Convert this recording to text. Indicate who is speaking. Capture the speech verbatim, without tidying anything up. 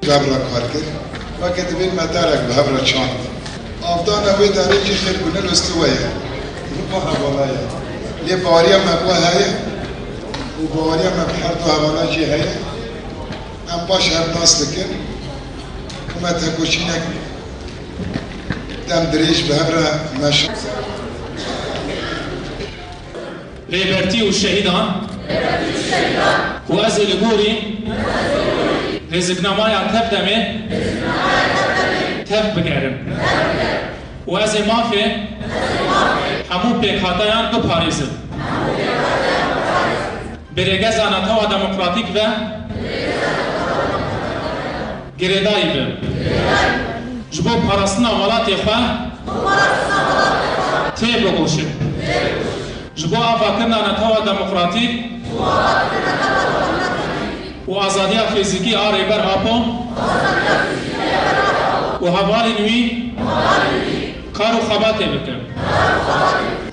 Speaker 1: ببرا کار کرد و کتبین مدارک ببرا چاند آفدان اوی داره که خیلی بونه لستوه رو حوالایه لی باریا مبوه هایه و باریا مبحر تو حوالا جی هایه ام باش هر ناس لکن و متکوچینک دم دریش ببرا مشروع
Speaker 2: ریبرتی و شهیدان و از لگوری رزقنامای تف دمه تف بگرم و از مافی همو پیکاتایان دو پاریزم برگه زانتا و دموکراتیک و گریدایی بم جبو پارستنا ولاتی خواه تی بگوشم جبو آفاکرنا نتا و دموکراتیک و آزادی فیزیکی آری بر آپو و حوالی نوی کار و خباتی بکن